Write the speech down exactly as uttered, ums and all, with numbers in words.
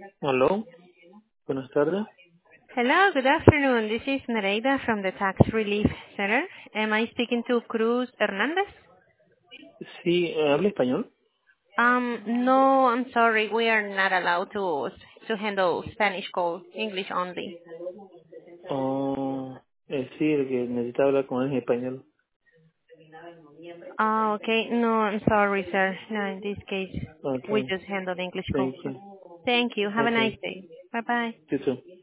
Aló, buenas tardes. Hello, good afternoon. This is Nereida from the Tax Relief Center. Am I speaking to Cruz Hernandez? Sí, eh, ¿habla español? Um, no, I'm sorry. We are not allowed to to handle Spanish calls, English only. Oh, eh, sí, el que necesita hablar con él en español. Ah, okay. No, I'm sorry, sir. No, in this case, we Okay, just handle the English call. thank you. Thank you. Have a nice Okay, day. Bye-bye. you too.